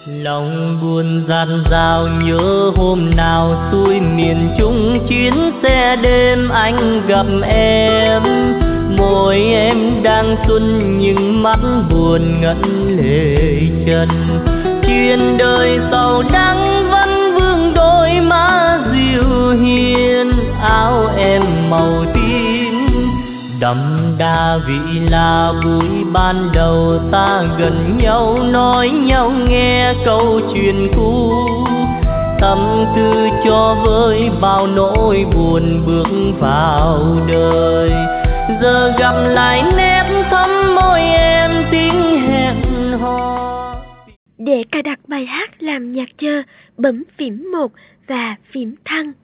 Lòng buồn dạt dào nhớ hôm nào xuôi miền Trung chuyến xe đêm anh gặp em. Môi em đang xuân nhưng mắt buồn ngẩn lệ trần. Chuyện đời sầu đắng vẫn vương đôi má dịu hiền. Áo em màu tím đậm đà vị là buổi ban đầu ta gần nhau nói nhau nghe câu chuyện cũ. Tâm tư cho với bao nỗi buồn bước vào đời. Giờ gặp lại nét thắm môi em tiếng hẹn hò. Để cài đặt bài hát làm nhạc chờ, bấm phím 1 và phím thăng.